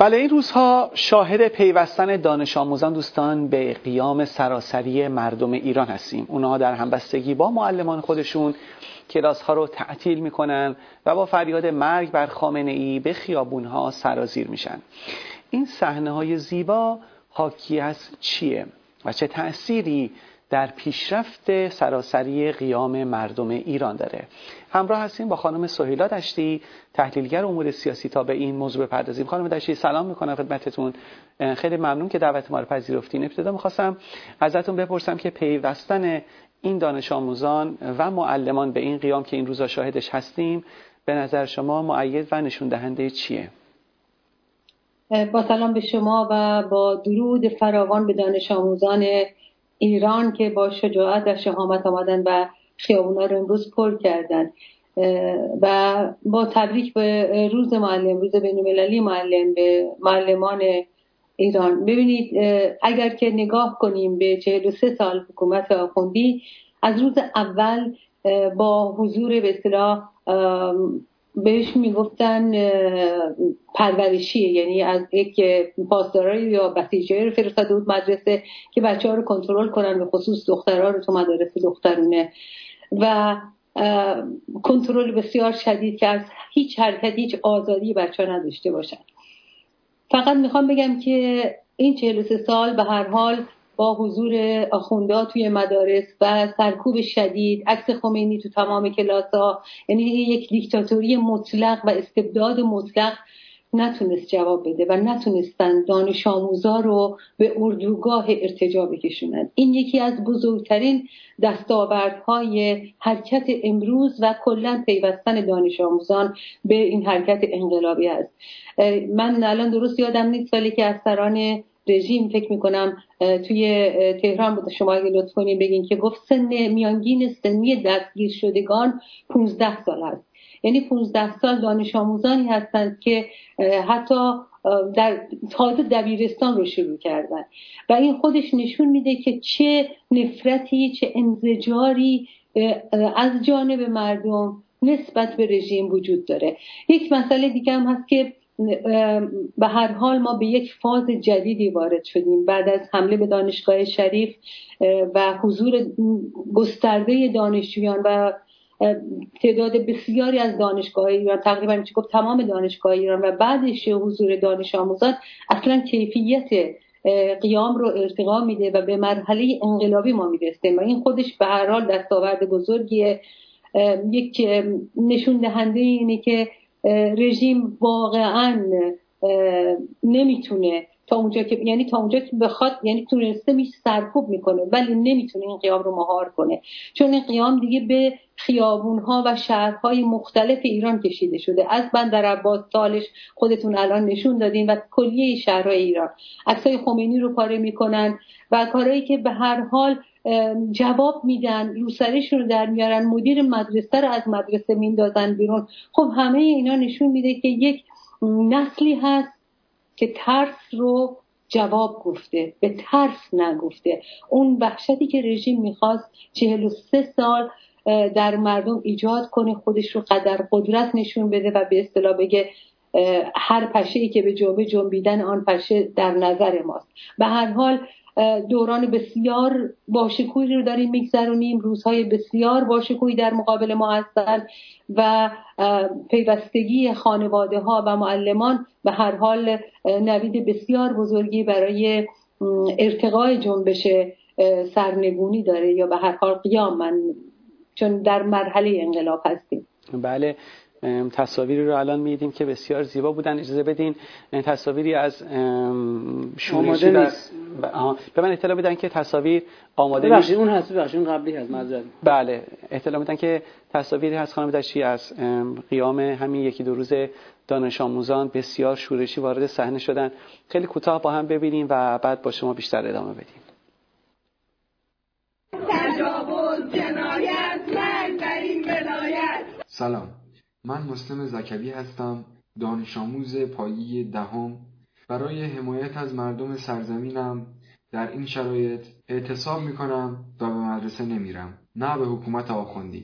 بله، این روزها شاهد پیوستن دانش آموزان دوستان به قیام سراسری مردم ایران هستیم. اونها در همبستگی با معلمان خودشون کلاس ها رو تعطیل میکنن و با فریاد مرگ بر خامنه ای به خیابون ها سرازیر میشن. این صحنه های زیبا حاکی از چیه و چه تأثیری در پیشرفت سراسری قیام مردم ایران داره؟ همراه هستیم با خانم سهیلا دشتی، تحلیلگر امور سیاسی، تا به این موضوع بپردازیم. خانم دشتی سلام میکنم خدمتتون. خیلی ممنون که دعوت ما رو پذیرفتین. ابتدا میخواستم ازتون بپرسم که پیوستن این دانش آموزان و معلمان به این قیام که این روزا شاهدش هستیم به نظر شما مؤید و نشون دهنده چیه؟ با سلام به شما و با درود فراوان به دانش آموزان ایران که با شجاعت و شهامت آمدن و خیابونا رو امروز پر کردن و با تبریک به روز معلم، روز بین‌المللی معلم، به معلمان ایران. ببینید، اگر که نگاه کنیم به 43 سال حکومت آخوندی، از روز اول با حضور به اصطلاح بهش میگفتن پرورشی، یعنی از یک پاسدارایی یا بسیجی رو فرستاده بود مدرسه که بچه‌ها رو کنترل کنن، به خصوص دخترها رو تو مدارس دخترونه، و کنترل بسیار شدید که از هیچ حرکت، هیچ آزادی بچه‌ها نداشته باشن. فقط میخوام بگم که این 43 سال به هر حال با حضور آخوندا توی مدارس و سرکوب شدید، عکس خمینی تو تمام کلاس‌ها، یعنی یک دیکتاتوری مطلق و استبداد مطلق، نتونست جواب بده و نتونستن دانش آموزا رو به اردوگاه ارتجاع بکشونن. این یکی از بزرگترین دستاوردهای حرکت امروز و کلاً پیوستن دانش آموزان به این حرکت انقلابی است. من الان درست یادم نیست، ولی که از سران رژیم فکر میکنم توی تهران بود، شما اگه لطف کنین بگین، که گفت میانگین سنی دستگیر شدگان 15 سال است. یعنی 15 سال دانش آموزانی هستند که حتی در تازه دبیرستان رو شروع کردن و این خودش نشون میده که چه نفرتی، چه انزجاری از جانب مردم نسبت به رژیم وجود داره. یک مسئله دیگه هم هست که به هر حال ما به یک فاز جدیدی وارد شدیم بعد از حمله به دانشگاه شریف و حضور گسترده دانشجویان و تعداد بسیاری از دانشگاه ایران، تقریبا میشه گفت تمام دانشگاه ایران، و بعدش حضور دانش آموزان اصلا کیفیت قیام رو ارتقا میده و به مرحله انقلابی ما میرسیم و این خودش به هر حال دستاورد بزرگیه. یک نشون دهنده اینه که رژیم واقعا نمیتونه تا اونجا که بخواد، یعنی تونسته میشه سرکوب میکنه ولی نمیتونه این قیام رو مهار کنه، چون این قیام دیگه به خیابونها و شهرهای مختلف ایران کشیده شده. از بندرعباس تالش خودتون الان نشون دادین و کلیه شهرهای ایران عکسای خمینی رو پاره میکنن و کارهایی که به هر حال جواب میدن، روسریشون رو در میارن، مدیر مدرسه رو از مدرسه میندازن بیرون. خب همه اینا نشون میده که یک نسلی هست که ترس رو جواب گفته، به ترس نگفته. اون وحشتی که رژیم میخواست 43 سال در مردم ایجاد کنه، خودش رو قدر قدرت نشون بده و به اصطلاح بگه هر پشه‌ای که به جنبه جنبیدن آن پشه در نظر ماست. به هر حال دوران بسیار باشکوهی رو داریم میگذرونیم، روزهای بسیار باشکوهی در مقابل ما هستند و پیوستگی خانواده ها و معلمان به هر حال نوید بسیار بزرگی برای ارتقای جنبش سرنگونی داره، یا به هر حال قیام، چون در مرحله انقلاب هستیم. بله، تصاویری رو الان می‌بینیم که بسیار زیبا بودن. اجازه بدین تصاویری از شورشی به من اطلاع بدن که تصاویر آماده نیست. اون هست، اون قبلی هست، معذرت. بله، اطلاع بدن که تصاویری هست خانم دشتی از قیام همین یکی دو روز دانش آموزان بسیار شورشی وارد صحنه شدن. خیلی کوتاه با هم ببینیم و بعد با شما بیشتر ادامه بدیم. سلام، من مسلم زکوی هستم، دانش آموز پایه دهم. برای حمایت از مردم سرزمینم در این شرایط اعتصاب میکنم و به مدرسه نمیرم، نه به حکومت آخوندی.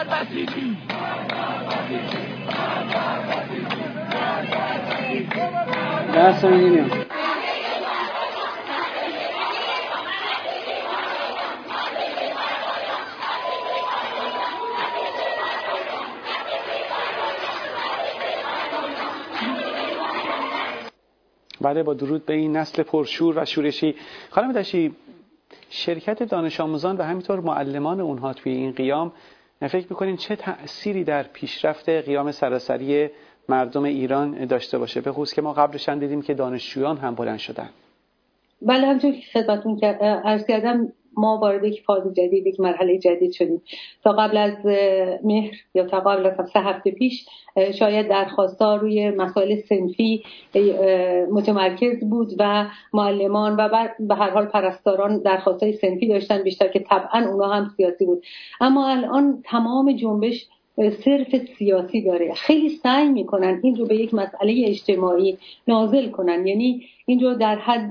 درست می‌گیم. بعد با درود به این نسل پرشور و شورشی، خانم دشتی، شرکت دانش آموزان و همینطور معلمان اونها توی این قیام فکر می‌کنین چه تأثیری در پیشرفت قیام سراسری مردم ایران داشته باشه؟ به خصوص که ما قبلش هم دیدیم که دانشجویان هم بلند شدن. بله، همونطور که خدمتتون عرض کردم، ما وارد یک فاز جدید، یک مرحله جدید شدیم. تا قبل از مهر یا تا قبل از 3 هفته پیش شاید درخواست‌ها روی مسائل صنفی متمرکز بود و معلمان و به هر حال پرستاران درخواست‌های صنفی داشتن بیشتر که طبعاً اونا هم سیاسی بود. اما الان تمام جنبش صرف سیاسی داره. خیلی سعی میکنن این رو به یک مسئله اجتماعی نازل کنن، یعنی این رو در حد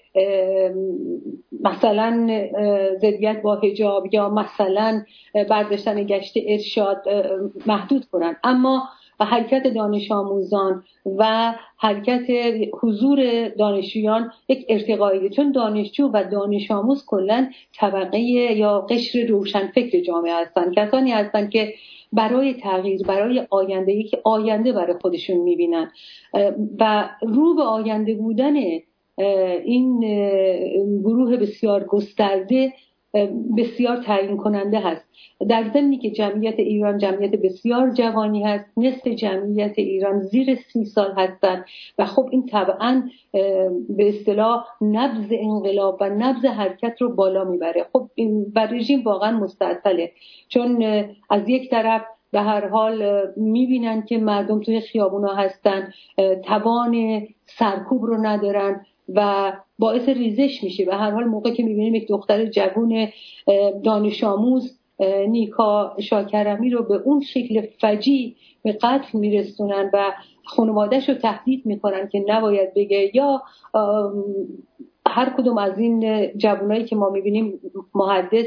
مثلا ضدیت با حجاب یا مثلا برداشتن گشت ارشاد محدود کنن. اما حرکت دانش آموزان و حرکت حضور دانشجویان یک ارتقاییه، چون دانشجو و دانش آموز کلن طبقه یا قشر روشنفکر جامعه هستن، کسانی هستن که برای تغییر، برای آینده، که آینده برای خودشون میبینن و رو به آینده بودن این گروه بسیار گسترده بسیار تعیین کننده هست. در ضمنی که جمعیت ایران جمعیت بسیار جوانی هست، نصف جمعیت ایران زیر 30 سال هستند و خب این طبعا به اصطلاح نبض انقلاب و نبض حرکت رو بالا میبره. خب این بر رژیم واقعا مستعصله، چون از یک طرف به هر حال میبینن که مردم توی خیابونا هستن، توان سرکوب رو ندارن و باعث ریزش میشه. به هر حال موقع که میبینیم یک دختر جوان دانش آموز نیکا شاکرمی رو به اون شکل فجیع به قتل میرسونن و خانواده‌اش رو تهدید میکنن که نباید بگه، یا هر کدوم از این جوانایی که ما میبینیم محدث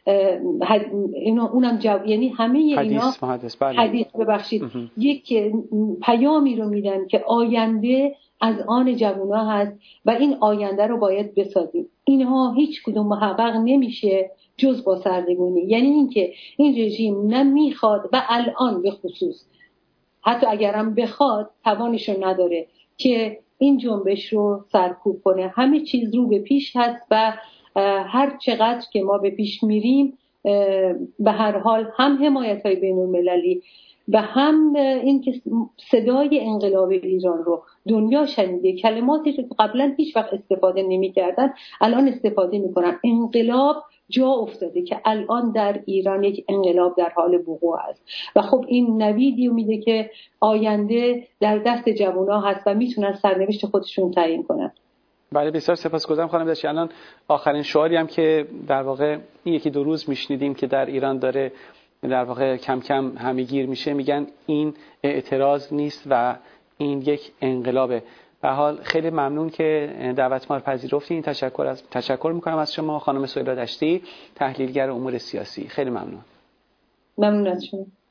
اونم یعنی همه اینا حدیث ببخشید یک پیامی رو میدن که آینده از آن جوونا هست و این آینده رو باید بسازیم. اینها هیچ کدوم محقق نمیشه جز با سرنگونی. یعنی اینکه این رژیم نمیخواد و الان به خصوص حتی اگرم بخواد توانش رو نداره که این جنبش رو سرکوب کنه. همه چیز رو به پیش هست و هر چقدر که ما به پیش میریم به هر حال هم حمایت‌های بین‌المللی و هم این که صدای انقلاب ایران رو دنیا شنیده، کلماتی که قبلا هیچ وقت استفاده نمی‌کردن الان استفاده می‌کنن. انقلاب جا افتاده که الان در ایران یک انقلاب در حال وقوع است و خب این نویدی میده که آینده در دست جوان‌ها هست و میتونن سرنوشت خودشون تعیین کنن. بله، بسیار سپاسگزارم خانم دشتی. الان آخرین شعاری هم که در واقع این 1-2 روز میشنیدیم که در ایران داره در واقع کم کم همه‌گیر میشه، میگن این اعتراض نیست و این یک انقلابه. به حال خیلی ممنون که دعوت ما رو پذیرفتین. تشکر میکنم از شما خانم سهیلا دشتی، تحلیلگر امور سیاسی. خیلی ممنون. ممنون از شما.